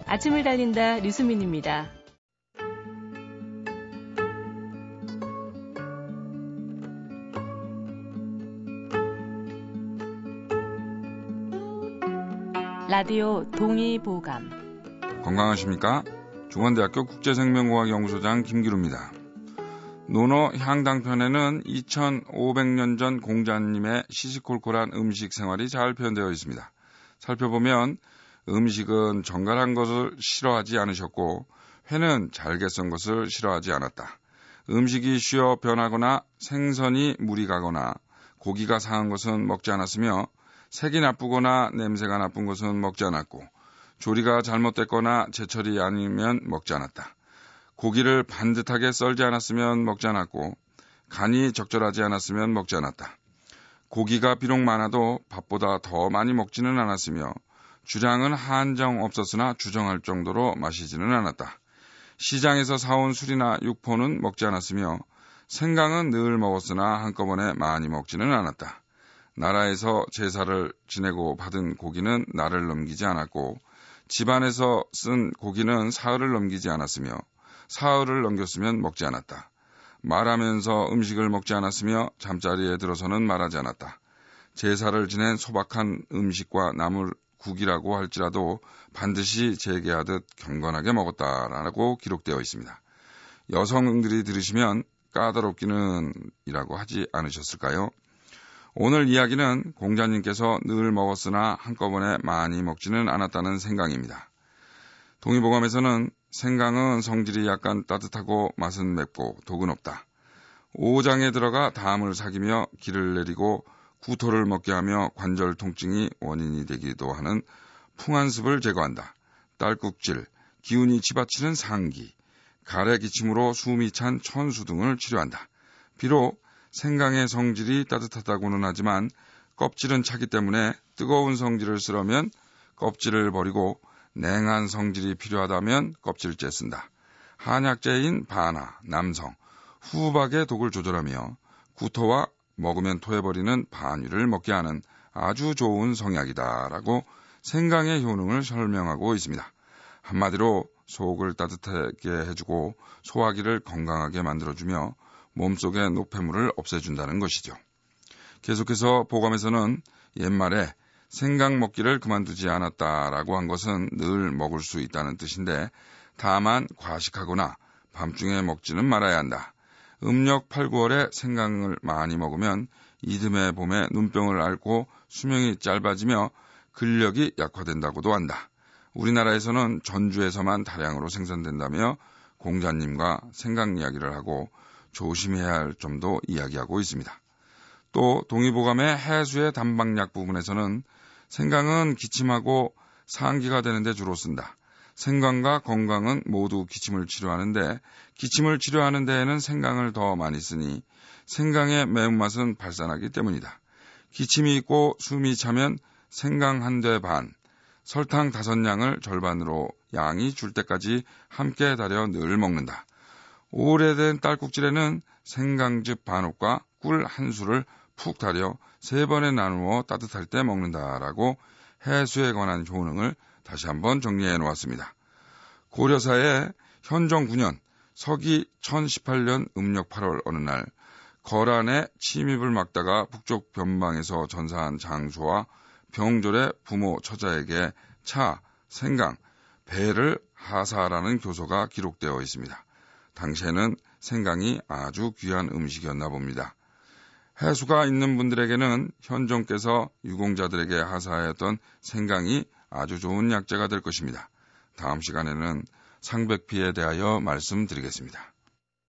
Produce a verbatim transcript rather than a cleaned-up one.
아침을 달린다 류수민입니다. 라디오 동의보감. 건강하십니까? 중원대학교 국제생명공학연구소장 김기루입니다. 논어 향당편에는 이천오백 년 전 공자님의 시시콜콜한 음식 생활이 잘 표현되어 있습니다. 살펴보면 음식은 정갈한 것을 싫어하지 않으셨고 회는 잘게 썬 것을 싫어하지 않았다. 음식이 쉬어 변하거나 생선이 물이 가거나 고기가 상한 것은 먹지 않았으며 색이 나쁘거나 냄새가 나쁜 것은 먹지 않았고 조리가 잘못됐거나 제철이 아니면 먹지 않았다. 고기를 반듯하게 썰지 않았으면 먹지 않았고 간이 적절하지 않았으면 먹지 않았다. 고기가 비록 많아도 밥보다 더 많이 먹지는 않았으며 주량은 한정 없었으나 주정할 정도로 마시지는 않았다. 시장에서 사온 술이나 육포는 먹지 않았으며 생강은 늘 먹었으나 한꺼번에 많이 먹지는 않았다. 나라에서 제사를 지내고 받은 고기는 날을 넘기지 않았고 집안에서 쓴 고기는 사흘을 넘기지 않았으며 사흘을 넘겼으면 먹지 않았다. 말하면서 음식을 먹지 않았으며 잠자리에 들어서는 말하지 않았다. 제사를 지낸 소박한 음식과 나물 국이라고 할지라도 반드시 재개하듯 경건하게 먹었다라고 기록되어 있습니다. 여성들이 들으시면 까다롭기는 이라고 하지 않으셨을까요? 오늘 이야기는 공자님께서 늘 먹었으나 한꺼번에 많이 먹지는 않았다는 생강입니다. 동의보감에서는 생강은 성질이 약간 따뜻하고 맛은 맵고 독은 없다. 오장에 들어가 담을 사기며 기를 내리고 구토를 먹게 하며 관절 통증이 원인이 되기도 하는 풍한습을 제거한다. 딸꾹질, 기운이 치받치는 상기, 가래 기침으로 숨이 찬 천수 등을 치료한다. 비록 생강의 성질이 따뜻하다고는 하지만 껍질은 차기 때문에 뜨거운 성질을 쓰려면 껍질을 버리고 냉한 성질이 필요하다면 껍질째 쓴다. 한약재인 바나, 남성, 후박의 독을 조절하며 구토와 먹으면 토해버리는 반위를 먹게 하는 아주 좋은 성약이다라고 생강의 효능을 설명하고 있습니다. 한마디로 속을 따뜻하게 해주고 소화기를 건강하게 만들어주며 몸속의 노폐물을 없애준다는 것이죠. 계속해서 보감에서는 옛말에 생강 먹기를 그만두지 않았다라고 한 것은 늘 먹을 수 있다는 뜻인데 다만 과식하거나 밤중에 먹지는 말아야 한다. 음력 팔, 구월에 생강을 많이 먹으면 이듬해 봄에 눈병을 앓고 수명이 짧아지며 근력이 약화된다고도 한다. 우리나라에서는 전주에서만 다량으로 생산된다며 공자님과 생강 이야기를 하고 조심해야 할 점도 이야기하고 있습니다. 또 동의보감의 해수의 단박약 부분에서는 생강은 기침하고 상기가 되는데 주로 쓴다. 생강과 건강은 모두 기침을 치료하는데 기침을 치료하는 데에는 생강을 더 많이 쓰니 생강의 매운맛은 발산하기 때문이다. 기침이 있고 숨이 차면 생강 한 대 반, 설탕 다섯 양을 절반으로 양이 줄 때까지 함께 달여 늘 먹는다. 오래된 딸꾹질에는 생강즙 반옥과 꿀 한 수를 푹 달여 세 번에 나누어 따뜻할 때 먹는다라고 해수에 관한 효능을 다시 한번 정리해 놓았습니다. 고려사의 현종 구 년 서기 천십팔 년 음력 팔월 어느 날 거란의 침입을 막다가 북쪽 변방에서 전사한 장수와 병졸의 부모 처자에게 차, 생강, 배를 하사하라는 교서가 기록되어 있습니다. 당시에는 생강이 아주 귀한 음식이었나 봅니다. 해수가 있는 분들에게는 현종께서 유공자들에게 하사하였던 생강이 아주 좋은 약재가 될 것입니다. 다음 시간에는 상백피에 대하여 말씀드리겠습니다.